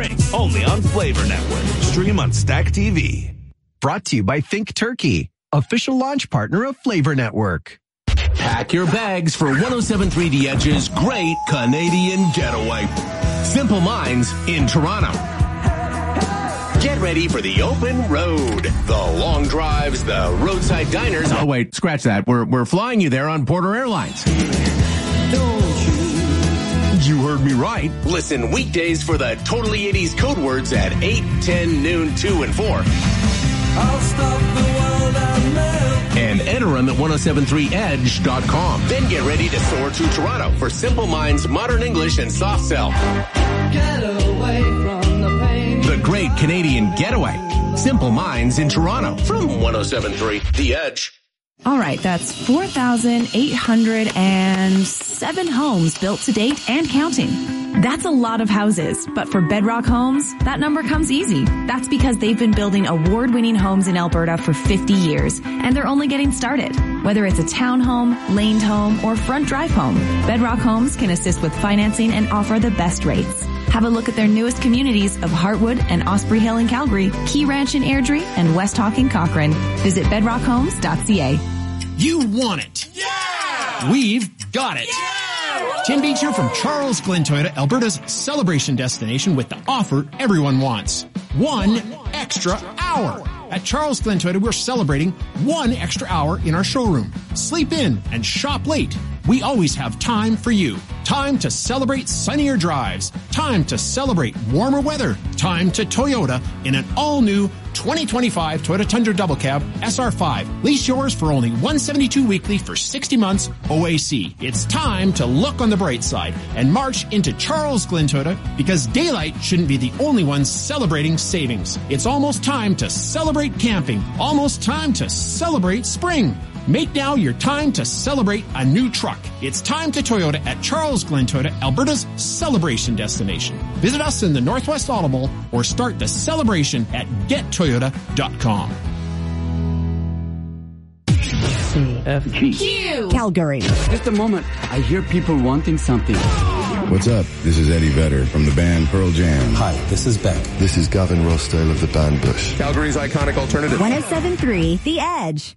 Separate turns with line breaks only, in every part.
morning, only on Flavor Network. Stream on Stack TV.
Brought to you by Think Turkey, official launch partner of Flavor Network.
Pack your bags for 107.3 The Edge's Great Canadian Getaway. Simple Minds in Toronto. Get ready for the open road, the long drives, the roadside diners. Oh, wait, scratch that. We're flying you there on Porter Airlines. You heard me right. Listen weekdays for the Totally 80s code words at 8, 10, noon, 2, and 4.
I'll stop the world and live.
And enter them at 1073edge.com. Then get ready to soar to Toronto for Simple Minds, Modern English, and Soft Cell.
Get away from the pain.
The Great Canadian Getaway. Simple Minds in Toronto from 1073 The Edge.
All right, that's 4,807 homes built to date and counting. That's a lot of houses, but for Bedrock Homes, that number comes easy. That's because they've been building award-winning homes in Alberta for 50 years, and they're only getting started. Whether it's a townhome, laned home, or front drive home, Bedrock Homes can assist with financing and offer the best rates. Have a look at their newest communities of Heartwood and Osprey Hill in Calgary, Key Ranch in Airdrie, and West Hawk in Cochrane. Visit bedrockhomes.ca.
You want it.
Yeah!
We've got it.
Yeah!
Tim Beach here from Charles Glenn Toyota, Alberta's celebration destination with the offer everyone wants. 1 extra hour. At Charles Glenn Toyota, we're celebrating 1 extra hour in our showroom. Sleep in and shop late. We always have time for you. Time to celebrate sunnier drives. Time to celebrate warmer weather. Time to Toyota in an all-new 2025 Toyota Tundra Double Cab SR5. Lease yours for only $172 weekly for 60 months OAC. It's time to look on the bright side and march into Charles Glenn Toyota because daylight shouldn't be the only one celebrating savings. It's almost time to celebrate camping. Almost time to celebrate spring. Make now your time to celebrate a new truck. It's time to Toyota at Charles Glenn Toyota, Alberta's celebration destination. Visit us in the Northwest Automall or start the celebration at gettoyota.com.
CFG.
Calgary.
Just a moment. I hear people wanting something.
What's up? This is Eddie Vedder from the band Pearl Jam.
Hi, this is Beck.
This is Gavin Rossdale of the band Bush.
Calgary's iconic alternative.
107.3 The Edge.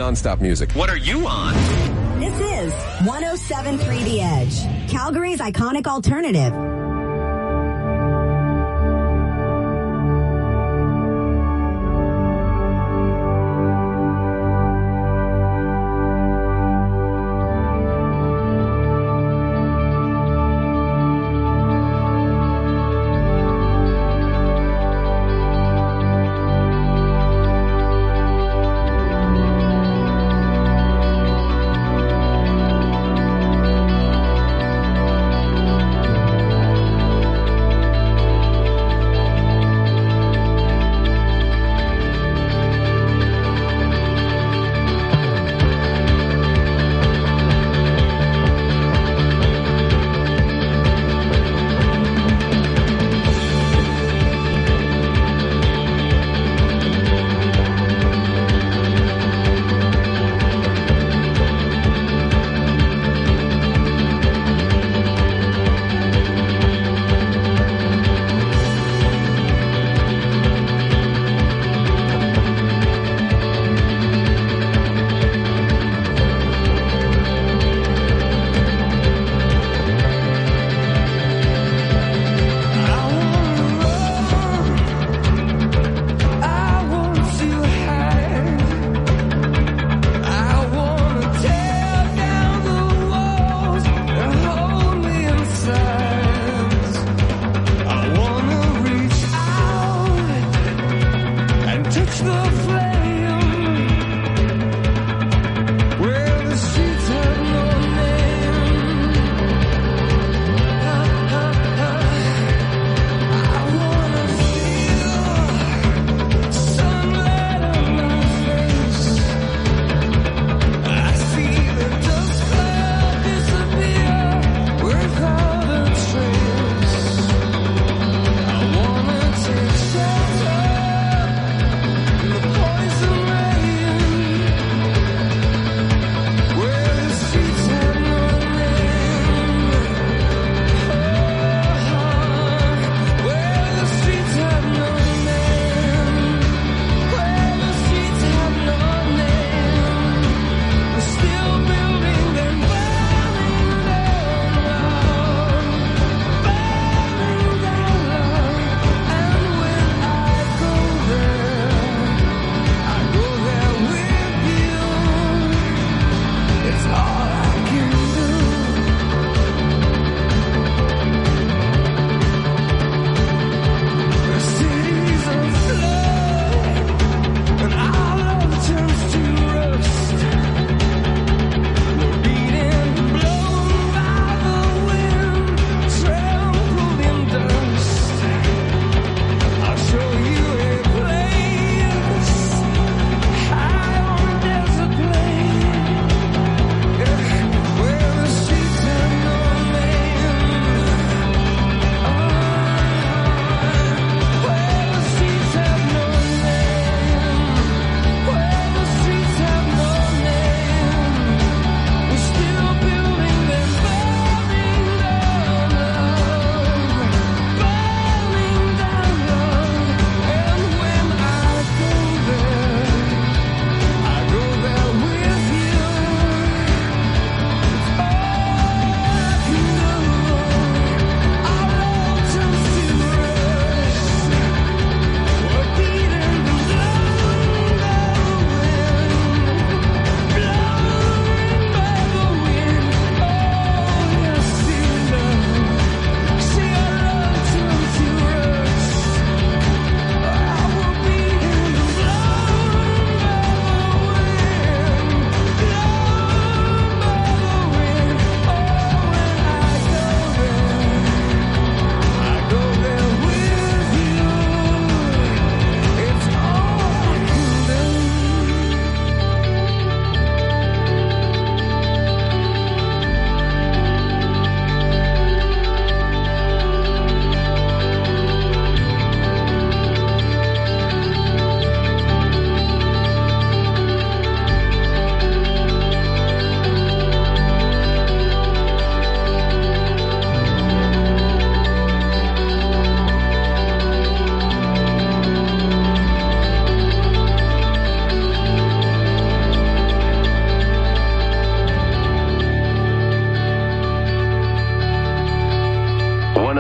nonstop music.
What are you on?
This is 107.3 The Edge, Calgary's iconic alternative.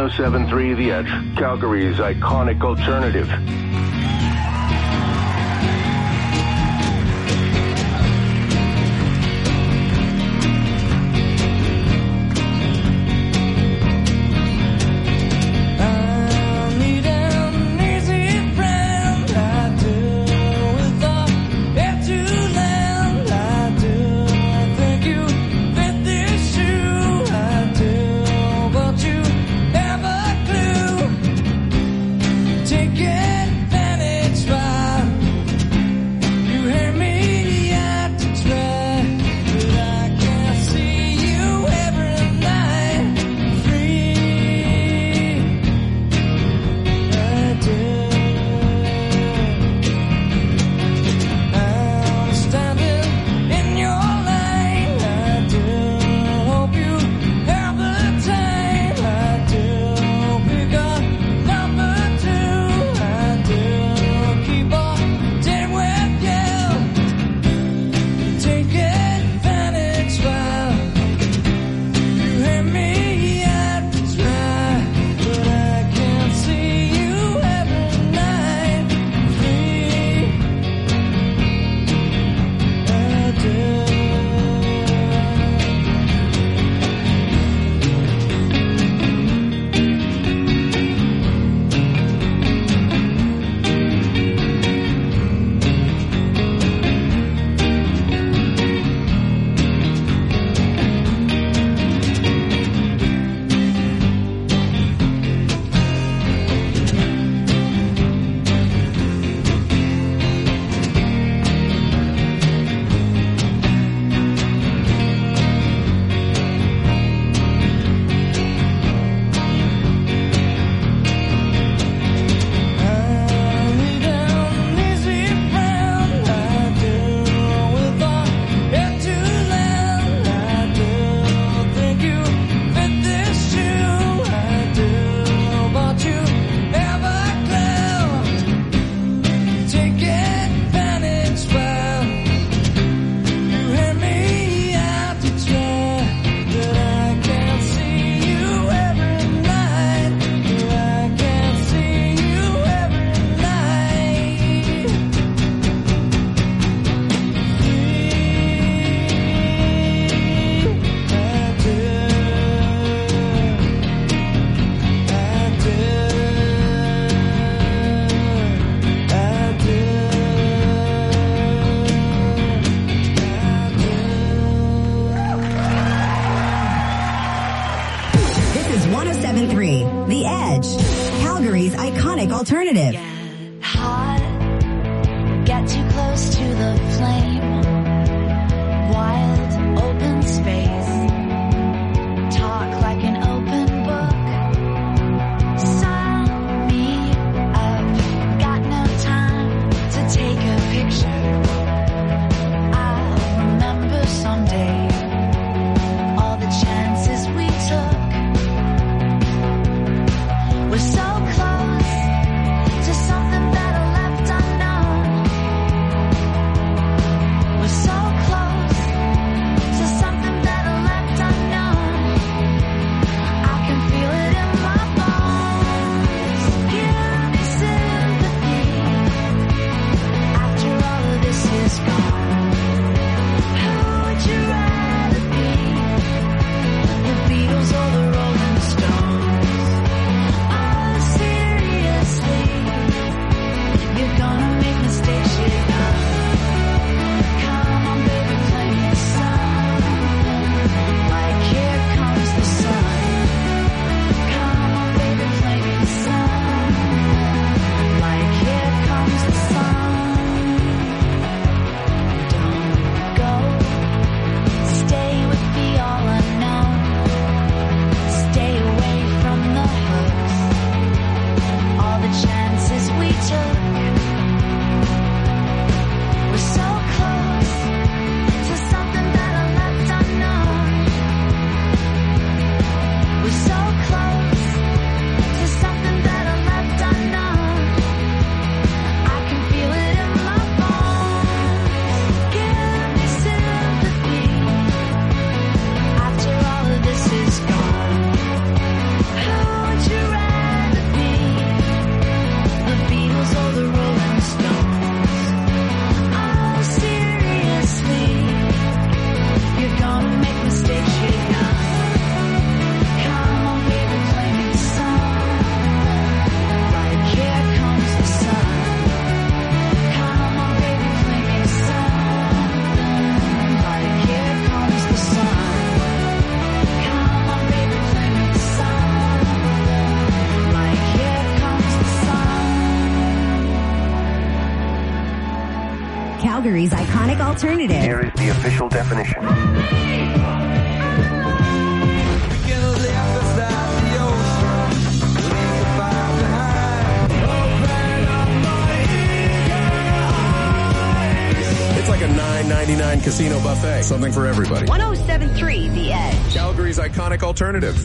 107.3 The Edge, Calgary's iconic alternative.
Alternative.
Get hot, get too close to the flame, wild open space, talk like an open book, sign me up, got no time to take a picture, I'll remember someday all the chances we took, we're so close to something better left unknown. We're so close to something better left
Calgary's iconic alternative.
Here is the official definition.
It's like a $9.99 casino buffet. Something for everybody.
107.3 The Edge.
Calgary's iconic alternative.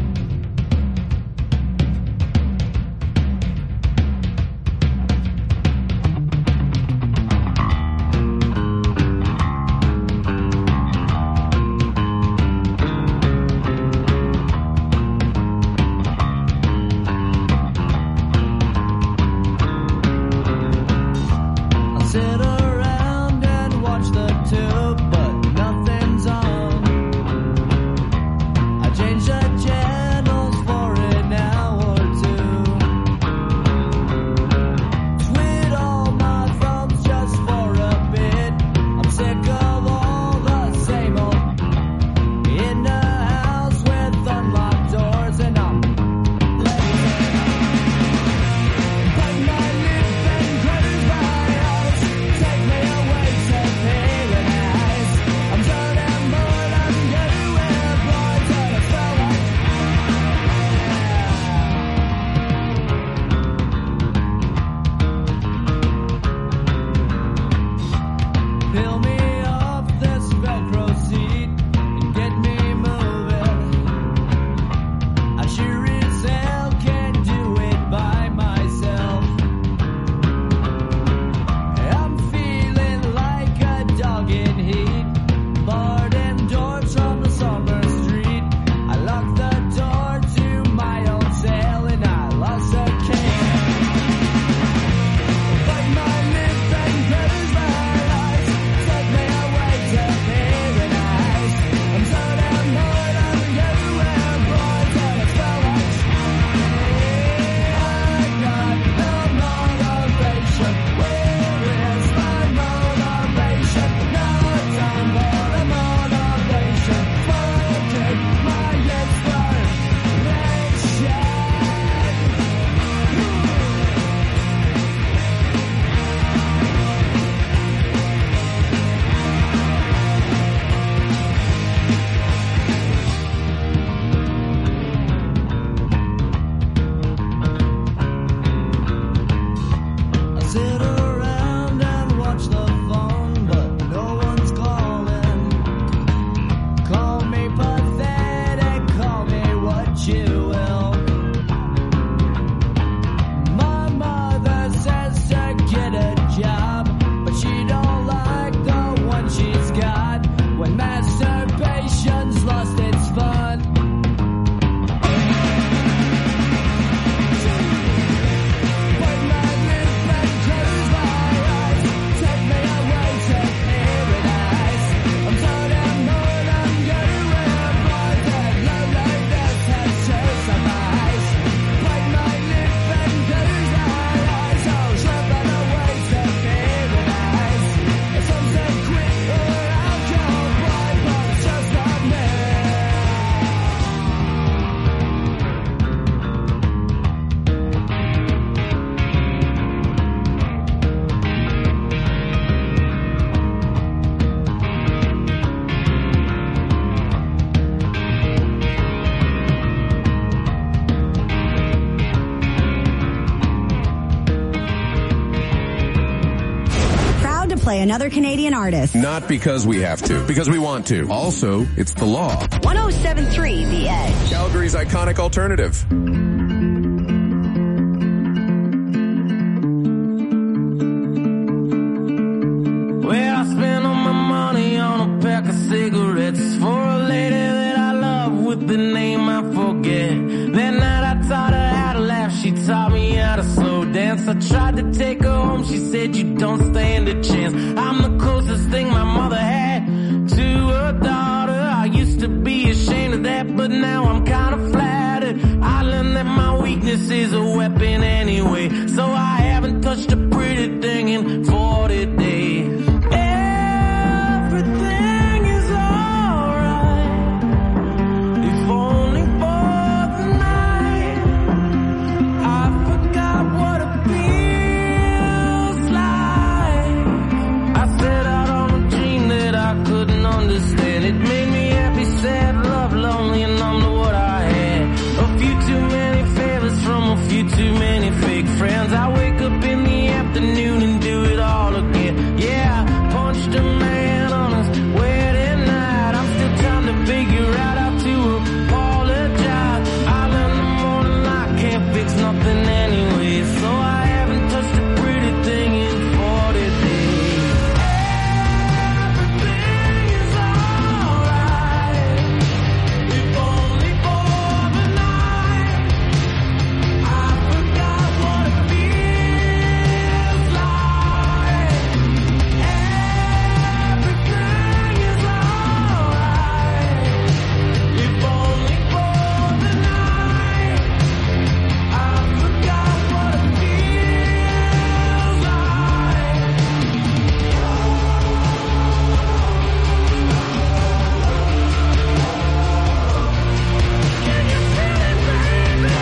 Play another Canadian artist.
Not because we have to, because we want to. Also, it's the law.
107.3 The Edge.
Calgary's iconic alternative.
Well, I spent all my money on a pack of cigarettes for a lady that I love with the name I forget. That night I taught her how to laugh, she taught me how to slow dance. I tried to take her home, she said you don't stand a chance. I'm the closest thing my mother had to her daughter. I used to be ashamed of that, but now I'm kind of flattered. I learned that my weakness is a weapon anyway, so I haven't touched a pretty thing in 40 days. Everything is alright, if only for the night. I forgot what it feels like nothing anyway, so I haven't touched a pretty thing in 40 days. Everything is alright, if only for the night. I forgot what it feels like. Everything is alright, if only for the night. I forgot what it feels like. Can you feel it, baby?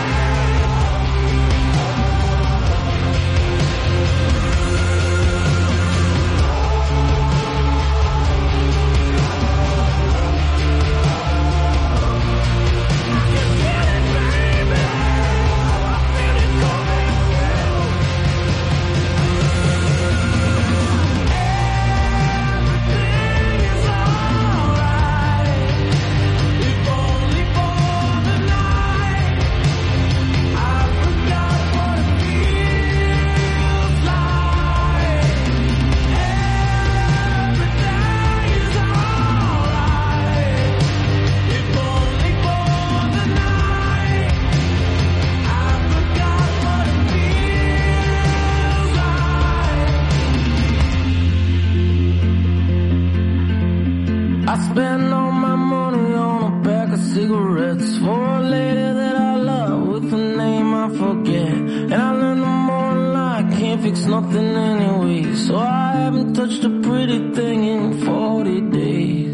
I spend all my money on a pack of cigarettes for a lady that I love with a name I forget. And I learned the more I can't fix nothing anyway, so I haven't touched a pretty thing in 40 days.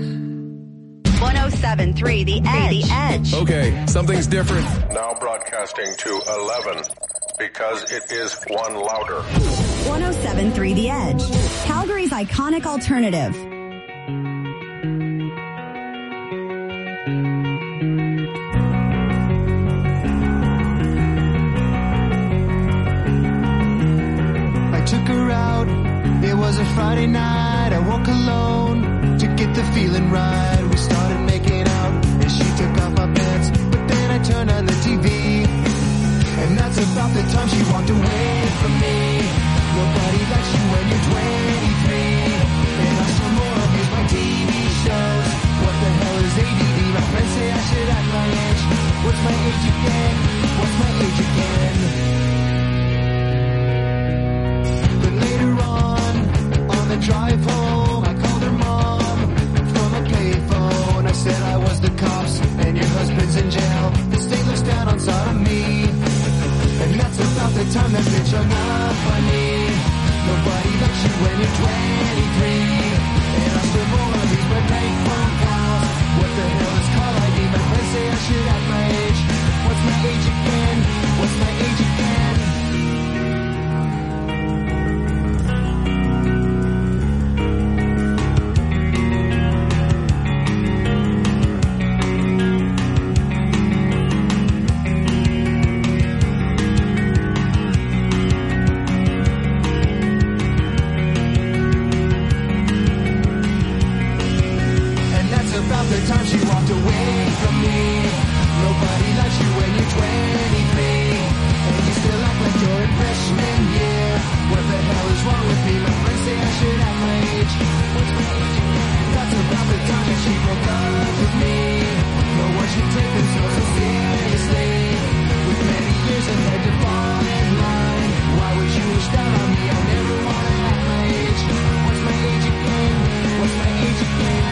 107.3 The Edge.
Okay, something's different.
Now broadcasting to 11 because it is one louder.
107.3 The Edge. Calgary's iconic alternative.
I took her out, it was a Friday night. I woke alone to get the feeling right. We started making out and she took off my pants, but then I turned on the TV, and that's about the time she walked away from me. Nobody likes you when you're 23, and I still more abuse my TV shows. What the hell is ADD? My friends say I should act my age. What's my age again? What's my age again? But later on the drive home, I called her mom from a payphone. I said I was the cops and your husband's in jail. The state looks down on sodomy, and that's about the time that bitch hung up on me. Nobody likes you when you're 23, and I still more of these red bank phone calls. What the hell is call ID? My friends say I should act my age. What's my age again? What's my age again? About the time she walked away from me. Nobody likes you when you're 23, and you still act like you're in freshman year. What the hell is wrong with me? My friends say I should act my age. What's my age again? That's about the time that she broke up with me. No one should take themselves so seriously, with many years ahead to fall in line. Why would you wish that on me? I never want to act my age. What's my age again? What's my age again?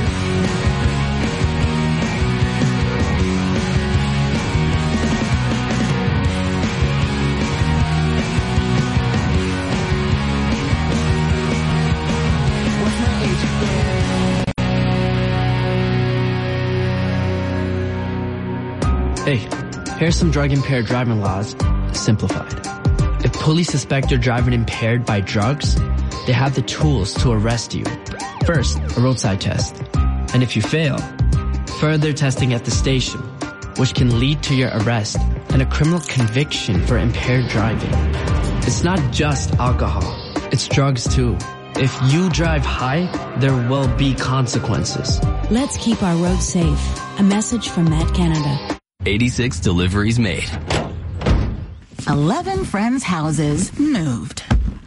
Hey, here's some drug-impaired driving laws, simplified. If police suspect you're driving impaired by drugs, they have the tools to arrest you. First, a roadside test. And if you fail, further testing at the station, which can lead to your arrest and a criminal conviction for impaired driving. It's not just alcohol, it's drugs too. If you drive high, there will be consequences.
Let's keep our roads safe. A message from Matt Canada.
86 deliveries made.
11 friends' houses moved.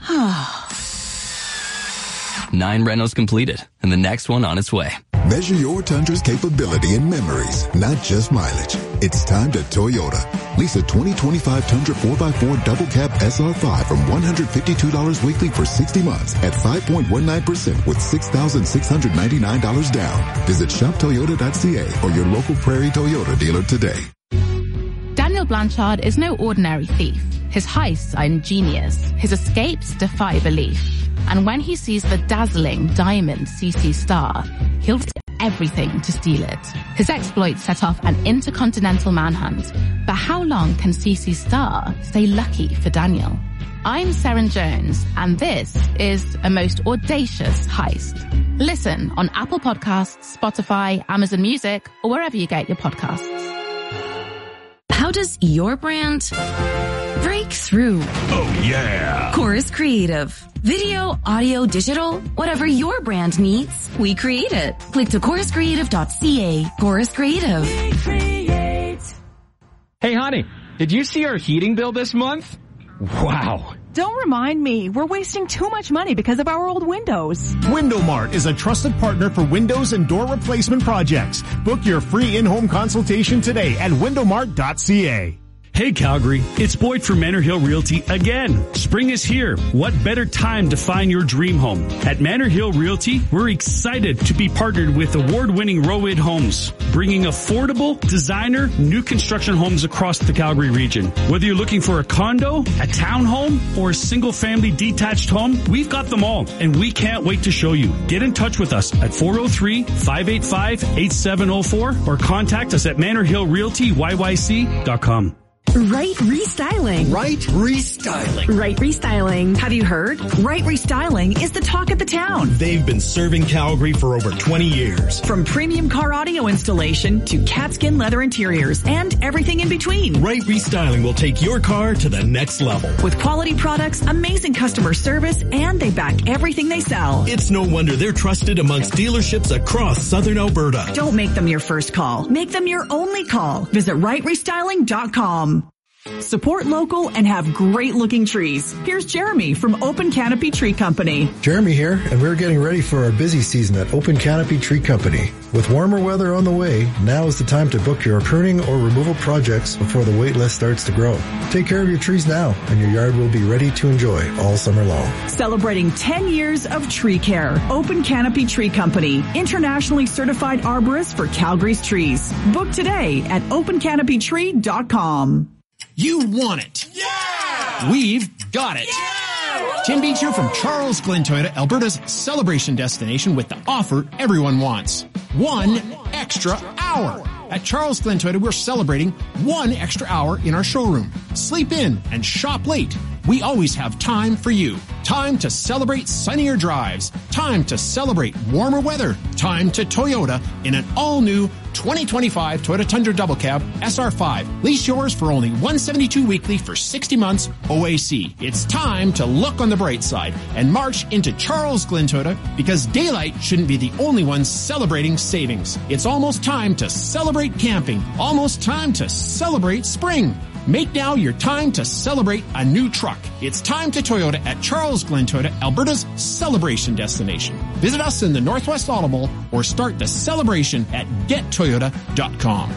9 renos completed, and the next one on its way.
Measure your Tundra's capability in memories, not just mileage. It's time to Toyota. Lease a 2025 Tundra 4x4 double cab SR5 from $152 weekly for 60 months at 5.19% with $6,699 down. Visit shoptoyota.ca or your local Prairie Toyota dealer today.
Daniel Blanchard is no ordinary thief. His heists are ingenious. His escapes defy belief. And when he sees the dazzling diamond CC Star, he'll do everything to steal it. His exploits set off an intercontinental manhunt. But how long can CC Star stay lucky for Daniel? I'm Seren Jones, and this is a most audacious heist. Listen on Apple Podcasts, Spotify, Amazon Music, or wherever you get your podcasts.
How does your brand break through?
Oh, yeah.
Chorus Creative. Video, audio, digital, whatever your brand needs, we create it. Click to choruscreative.ca. Chorus Creative.
Hey, honey, did you see our heating bill this month? Wow.
Don't remind me. We're wasting too much money because of our old windows.
Window Mart is a trusted partner for windows and door replacement projects. Book your free in-home consultation today at windowmart.ca.
Hey Calgary, it's Boyd from Manor Hill Realty again. Spring is here. What better time to find your dream home? At Manor Hill Realty, we're excited to be partnered with award-winning Roid Homes, bringing affordable, designer, new construction homes across the Calgary region. Whether you're looking for a condo, a townhome, or a single-family detached home, we've got them all, and we can't wait to show you. Get in touch with us at 403-585-8704 or contact us at manorhillrealtyyyc.com.
Right Restyling.
Right Restyling.
Right Restyling. Have you heard? Right Restyling is the talk of the town.
They've been serving Calgary for over 20 years.
From premium car audio installation to catskin leather interiors and everything in between.
Right Restyling will take your car to the next level.
With quality products, amazing customer service, and they back everything they sell.
It's no wonder they're trusted amongst dealerships across southern Alberta.
Don't make them your first call. Make them your only call. Visit rightrestyling.com. Support local and have great looking trees. Here's Jeremy from Open Canopy Tree Company.
Jeremy here, and we're getting ready for our busy season at Open Canopy Tree Company. With warmer weather on the way, now is the time to book your pruning or removal projects before the wait list starts to grow. Take care of your trees now, and your yard will be ready to enjoy all summer long.
Celebrating 10 years of tree care. Open Canopy Tree Company, internationally certified arborist for Calgary's trees. Book today at opencanopytree.com.
You want it. Yeah! We've got it. Yeah! Tim Beach here from Charles Glenn Toyota, Alberta's celebration destination with the offer everyone wants. 1 extra hour. At Charles Glenn Toyota, we're celebrating 1 extra hour in our showroom. Sleep in and shop late. We always have time for you. Time to celebrate sunnier drives. Time to celebrate warmer weather. Time to Toyota in an all-new 2025 Toyota Tundra Double Cab SR5. Lease yours for only $172 weekly for 60 months OAC. It's time to look on the bright side and march into Charles Glenn Toyota because daylight shouldn't be the only one celebrating savings. It's almost time to celebrate camping. Almost time to celebrate spring. Make now your time to celebrate a new truck. It's time to Toyota at Charles Glenn Toyota, Alberta's celebration destination. Visit us in the Northwest Auto Mall or start the celebration at gettoyota.com.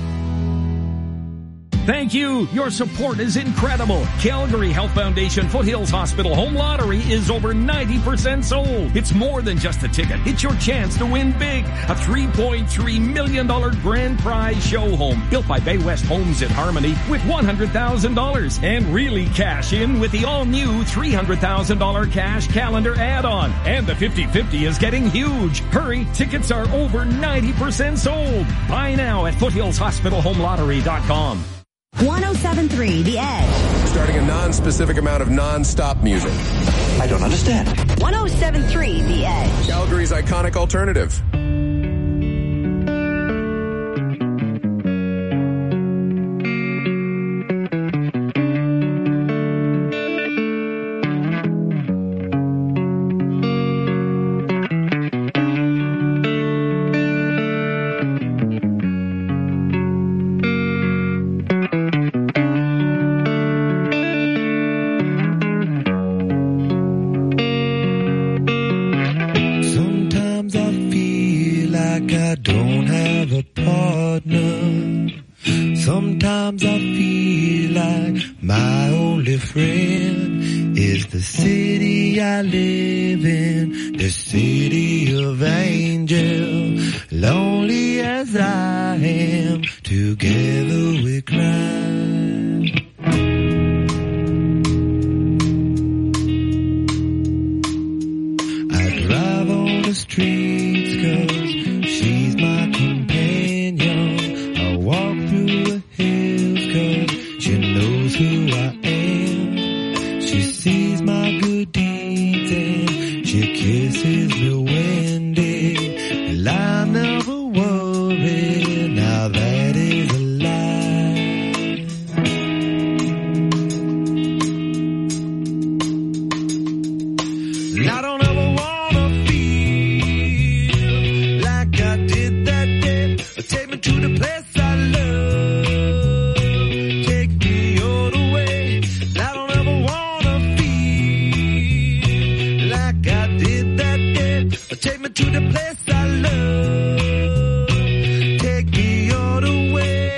Thank you. Your support is incredible. Calgary Health Foundation Foothills Hospital Home Lottery is over 90% sold. It's more than just a ticket. It's your chance to win big. A $3.3 million grand prize show home built by Bay West Homes in Harmony with $100,000. And really cash in with the all-new $300,000 cash calendar add-on. And the 50-50 is getting huge. Hurry, tickets are over 90% sold. Buy now at foothillshospitalhomelottery.com.
107.3 The Edge.
Starting a non-specific amount of non-stop music.
I don't understand.
107.3 The Edge.
Calgary's iconic alternative.
Sometimes I feel like my only friend is the city I live in, the city of angels. Lonely as I am, together we cry. I drive on the streets 'cause she's my companion. I walk through the hills 'cause she knows who I am. She sees my good deeds and she kisses me when well, I never worry, now that is a lie. I don't ever wanna feel like I did that day. Take me to the place I love, take me all the way. I don't ever wanna feel like I did that day. Take me to the place I love, take me all the way.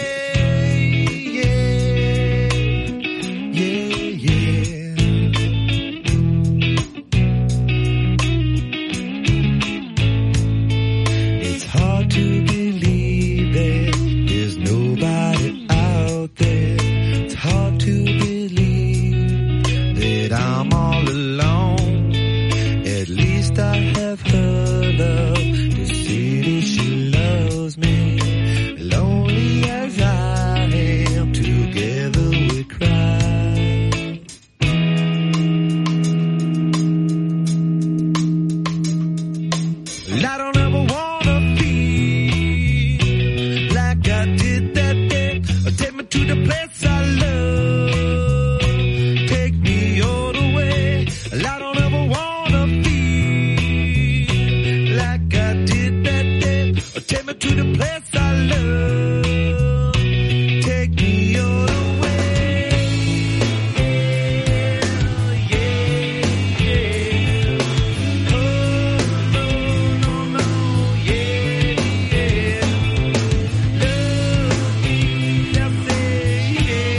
Yeah, yeah, yeah. It's hard to believe that there's nobody out there. It's hard to believe that I'm all alone. At least I have her love. The city, she loves me. Lonely as I am, together we cry. I don't ever wanna feel like I did that day. Take me to the place I love, take me all the way. I don't ever wanna feel like I did that day. Take me to the place I love, take me all the way. Yeah, yeah. Oh, no, no, no, yeah, yeah. Love me, that's it, yeah.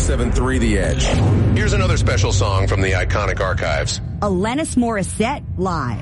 107.3 The Edge. Here's another special song from the iconic archives.
Alanis Morissette live.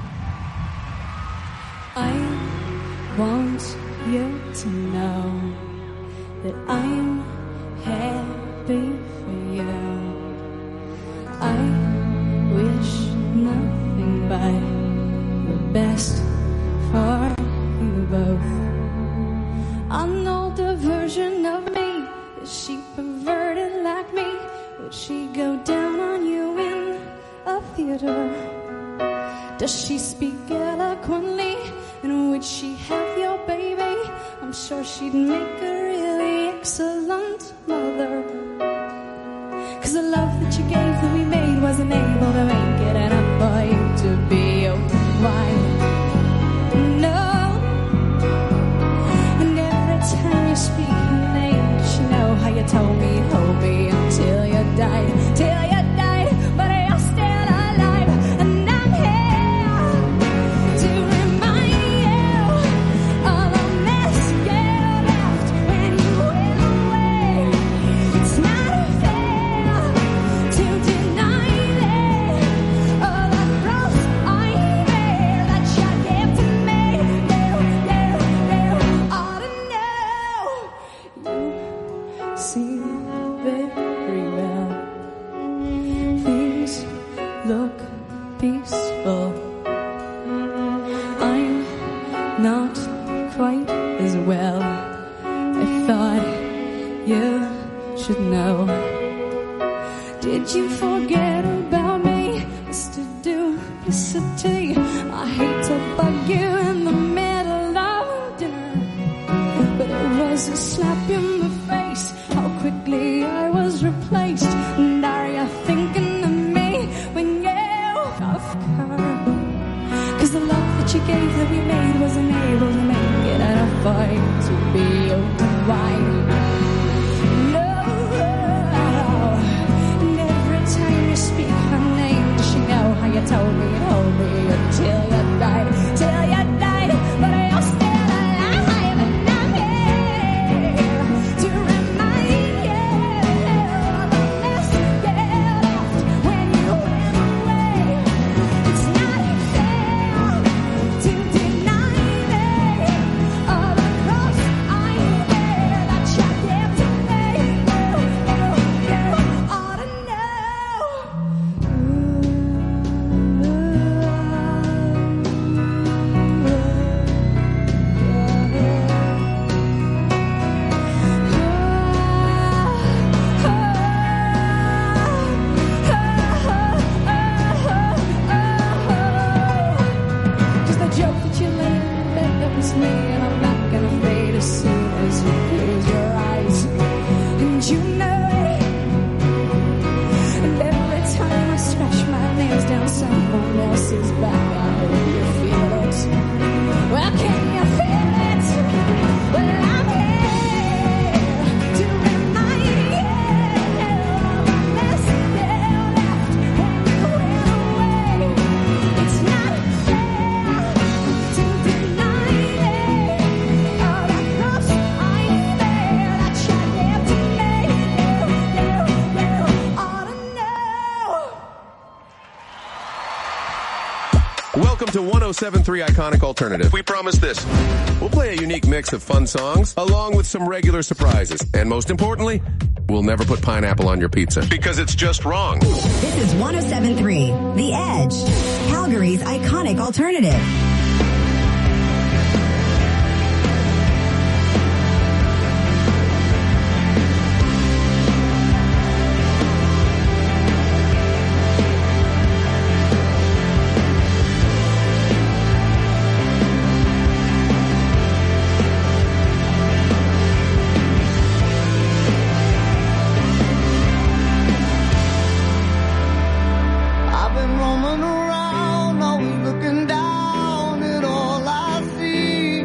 I want you to know that I'm happy for you. I wish nothing but the best for you both. I know the version of me, is she perverted like me? Would she go down on you in a theater? Does she speak eloquently? And would she have your baby? I'm sure she'd make a really excellent mother. 'Cause the love that you gave that we made wasn't able to make it enough for you to be your wife. No. And every time you speak her name, she know how you told me you'd hold me until you died. Till you died, but you're still alive. And I'm here to remind you of the mess you left when you went away. It's not fair to deny that all the cross I bear that you gave to me. You ought to know. You seem very well. Things look peaceful. I'm not quite as well. I thought you should know. Did you forget about me, Mr. Duplicity? I hate to bug you in the middle of dinner, but it was a slap in the face how quickly I was replaced. And are you thinking of me when you cuffed her? 'Cause the love that you gave that we made wasn't able to make it enough for you to be your wife. No. And every time you speak her name, does she know how you told me you'd hold me until you died? Till you died, but you're still alive. And I'm here to remind you of the mess you left when you went away. It's not fair to deny me all the cross I bear that you gave to me. You ought to Just the joke that you laid in bed, that was me, and I'm not gonna fade as soon as you close your eyes. And you know it. And every time I scratch my nails down someone else's back, I hope you feel it. Well, can you feel it? Well, I'm here to remind you of the mess you left when you went away. It's not fair to deny me all the cross I bear that you gave to me. You ought to know.
Welcome to 107.3 Iconic Alternative. We promise this. We'll play a unique mix of fun songs along with some regular surprises. And most importantly, we'll never put pineapple on your pizza because it's just wrong.
This is 107.3 The Edge, Calgary's iconic alternative.
I've been roaming around, always looking down at all I see.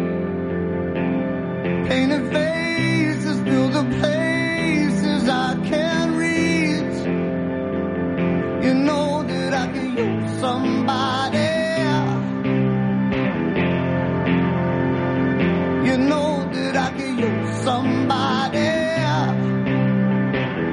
Painted faces fill the places I can't reach. You know that I can use somebody. You know that I can use somebody.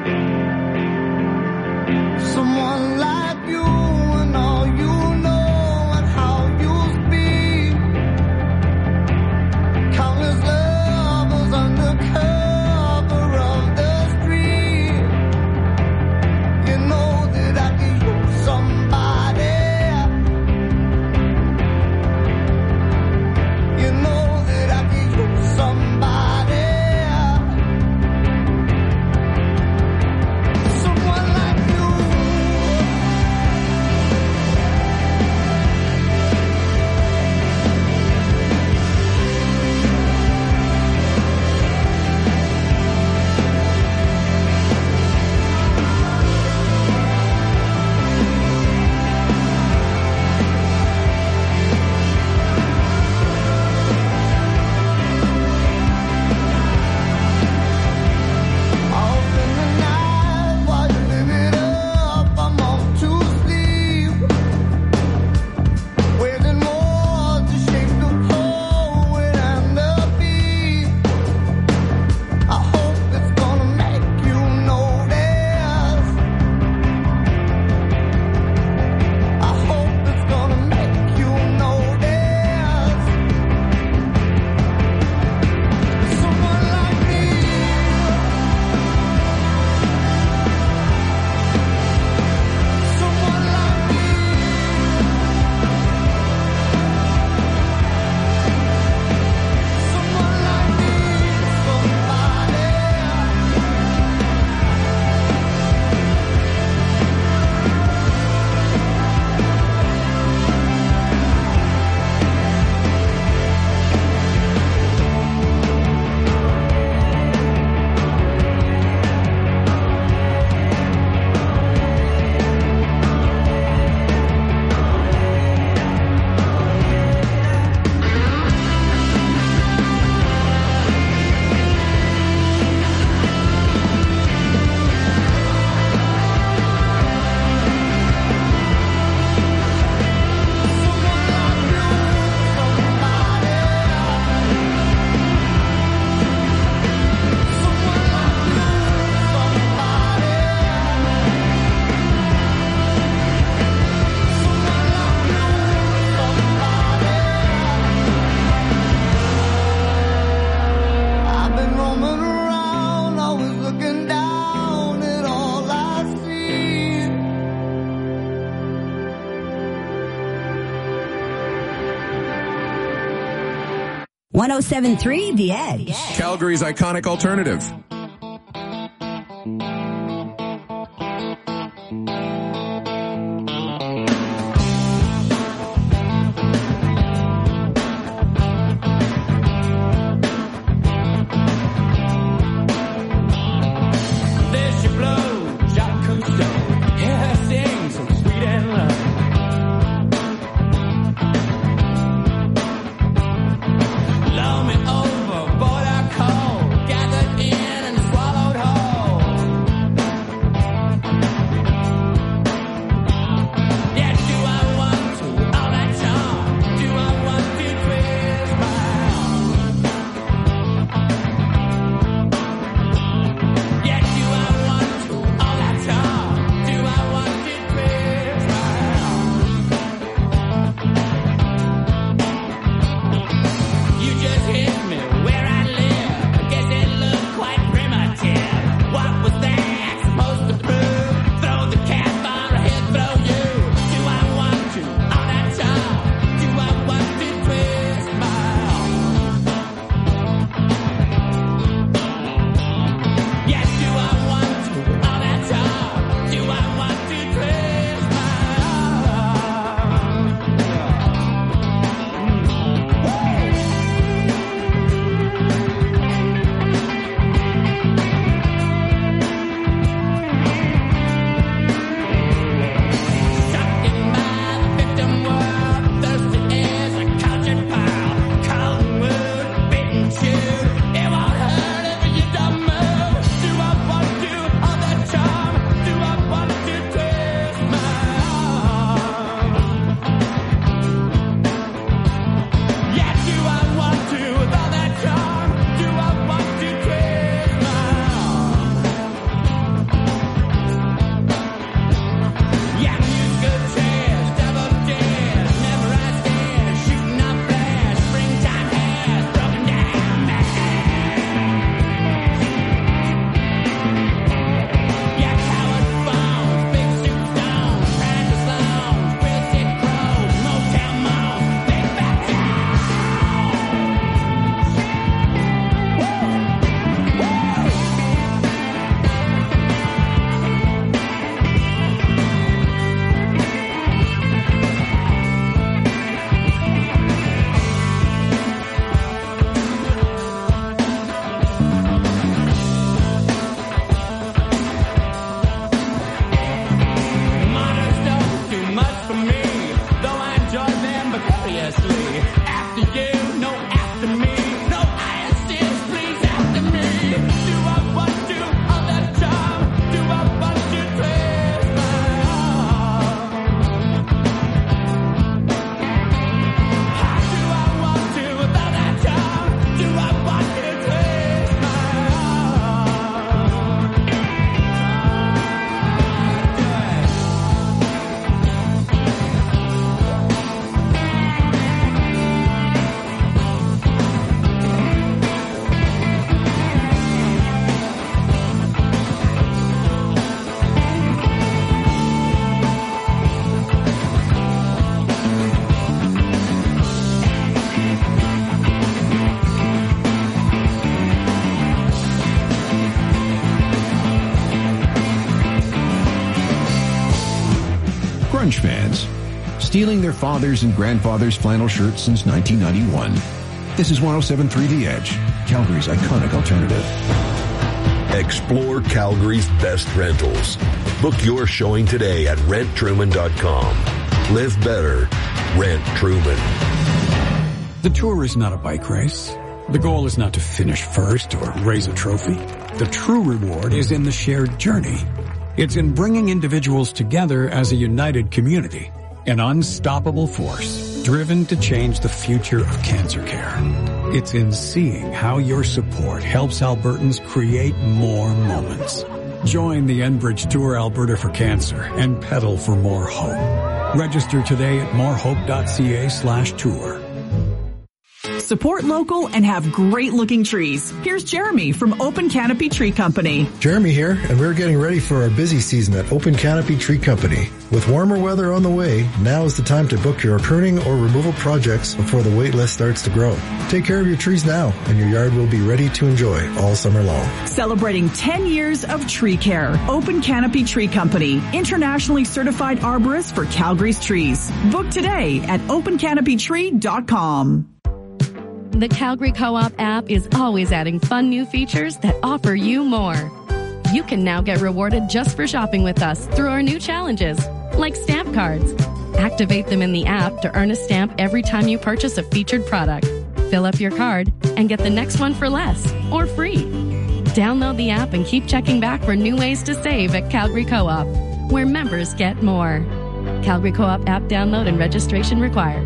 107.3 The Edge.
Calgary's iconic alternative.
Grunge fans, stealing their fathers' and grandfathers' flannel shirts since 1991. This is 107.3 The Edge, Calgary's iconic alternative.
Explore Calgary's best rentals. Book your showing today at renttruman.com. Live better. Rent Truman.
The tour is not a bike race. The goal is not to finish first or raise a trophy. The true reward is in the shared journey. It's in bringing individuals together as a united community, an unstoppable force driven to change the future of cancer care. It's in seeing how your support helps Albertans create more moments. Join the Enbridge Tour Alberta for Cancer and pedal for more hope. Register today at morehope.ca/tour.
Support local and have great-looking trees. Here's Jeremy from Open Canopy Tree Company.
Jeremy here, and we're getting ready for our busy season at Open Canopy Tree Company. With warmer weather on the way, now is the time to book your pruning or removal projects before the wait list starts to grow. Take care of your trees now, and your yard will be ready to enjoy all summer long.
Celebrating 10 years of tree care. Open Canopy Tree Company, internationally certified arborist for Calgary's trees. Book today at opencanopytree.com.
The Calgary Co-op app is always adding fun new features that offer you more. You can now get rewarded just for shopping with us through our new challenges, like stamp cards. Activate them in the app to earn a stamp every time you purchase a featured product. Fill up your card and get the next one for less or free. Download the app and keep checking back for new ways to save at Calgary Co-op, where members get more. Calgary Co-op app download and registration required.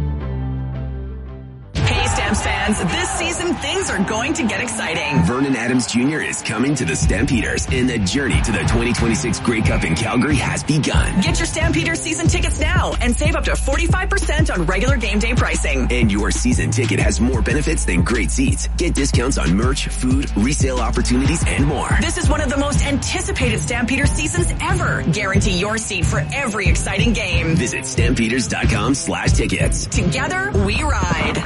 Stamps fans, this season things are going to get exciting.
Vernon Adams Jr. is coming to the Stampeders, and the journey to the 2026 Grey Cup in Calgary has begun.
Get your Stampeders season tickets now and save up to 45% on regular game day pricing.
And your season ticket has more benefits than great seats. Get discounts on merch, food, resale opportunities, and more.
This is one of the most anticipated Stampeders seasons ever. Guarantee your seat for every exciting game.
Visit stampeders.com/tickets.
Together, we ride.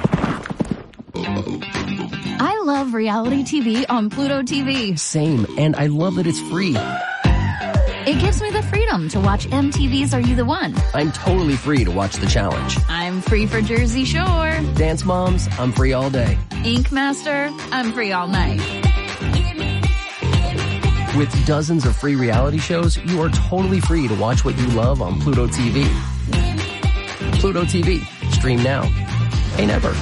I love reality TV on Pluto TV.
Same, and I love that it's free.
It gives me the freedom to watch MTV's Are You the One?
I'm totally free to watch The Challenge.
I'm free for Jersey Shore.
Dance Moms, I'm free all day.
Ink Master, I'm free all night.
With dozens of free reality shows, you are totally free to watch what you love on Pluto TV. Pluto TV. Stream now. Pay never.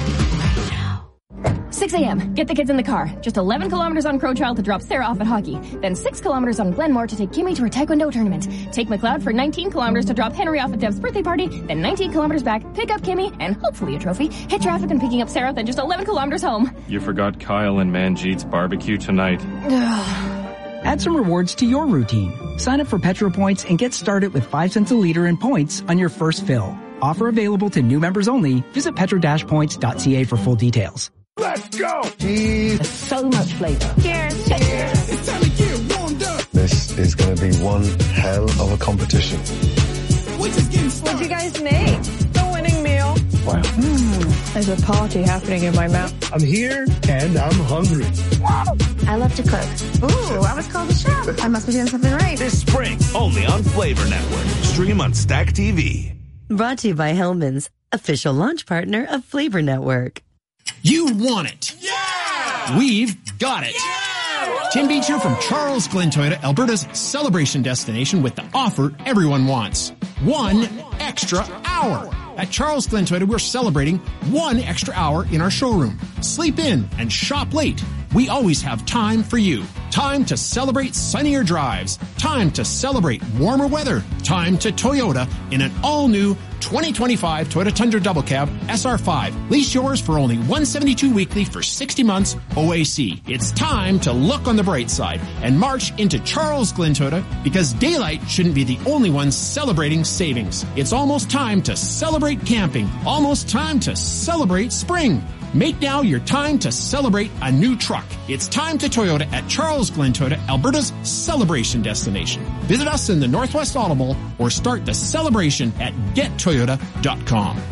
6 a.m. Get the kids in the car. Just 11 kilometers on Crowchild to drop Sarah off at hockey. Then 6 kilometers on Glenmore to take Kimmy to her Taekwondo tournament. Take McLeod for 19 kilometers to drop Henry off at Deb's birthday party. Then 19 kilometers back, pick up Kimmy, and hopefully a trophy. Hit traffic and picking up Sarah, then just 11 kilometers home.
You forgot Kyle and Manjeet's barbecue tonight.
Add some rewards to your routine. Sign up for Petro Points and get started with 5 cents a liter in points on your first fill. Offer available to new members only. Visit petro-points.ca for full details.
Let's go!
Cheese. So much flavor.
Cheers. Cheers. It's time to get warmed up.
This is going to be one hell of a competition.
What'd you guys make? The winning meal.
Wow.
There's a party happening in my mouth.
I'm here and I'm hungry.
I love to cook. Ooh, I was called a chef. I must be doing something right.
This spring, only on Flavor Network. Stream on Stack TV.
Brought to you by Hellman's, official launch partner of Flavor Network.
You want it. Yeah! We've got it. Yeah! Tim Beach here from Charles Glenn Toyota, Alberta's celebration destination with the offer everyone wants. 1 extra hour. At Charles Glenn Toyota, we're celebrating 1 extra hour in our showroom. Sleep in and shop late. We always have time for you. Time to celebrate sunnier drives. Time to celebrate warmer weather. Time to Toyota in an all-new 2025 Toyota Tundra Double Cab SR5. Lease yours for only $172 weekly for 60 months OAC. It's time to look on the bright side and march into Charles Glenn Toyota because daylight shouldn't be the only one celebrating savings. It's almost time to celebrate camping. Almost time to celebrate spring. Make now your time to celebrate a new truck. It's time to Toyota at Charles Glenn Toyota, Alberta's celebration destination. Visit us in the Northwest Auto Mall or start the celebration at gettoyota.com.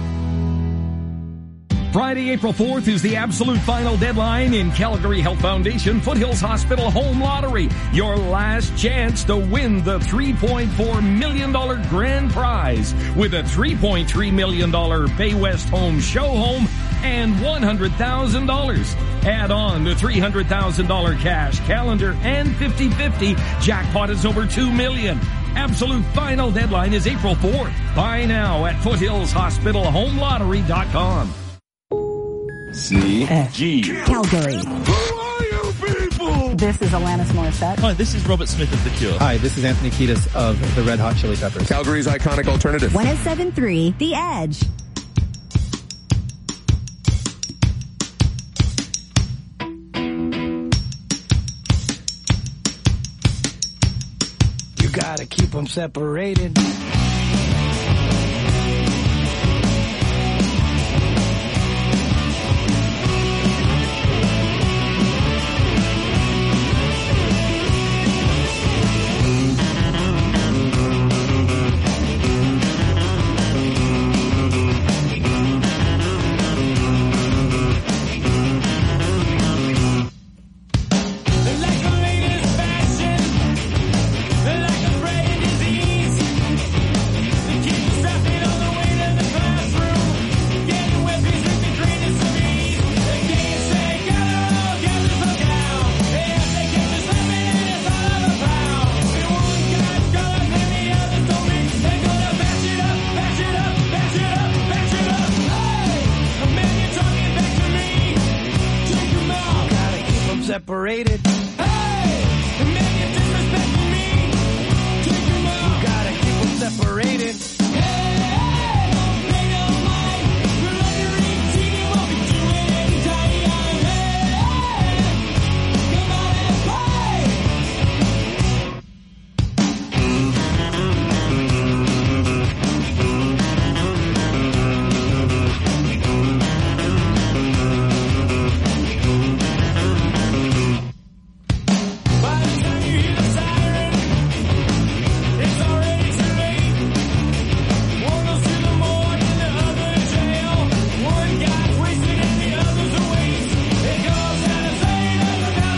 Friday, April 4th is the absolute final deadline in Calgary Health Foundation Foothills Hospital Home Lottery. Your last chance to win the $3.4 million grand prize with a $3.3 million Bay West Home Show Home and $100,000. Add on the $300,000 cash calendar and 50-50. Jackpot is over $2 million. Absolute final deadline is April 4th. Buy now at foothillshospitalhomelottery.com.
CG
Calgary.
Who are you people?
This is Alanis Morissette.
Hi, this is Robert Smith of The Cure.
Hi, this is Anthony Kiedis of the Red Hot Chili Peppers.
Calgary's iconic alternative.
107.3 The Edge.
You gotta keep them separated. separated. Hey, man, you disrespecting me. You gotta keep them separated.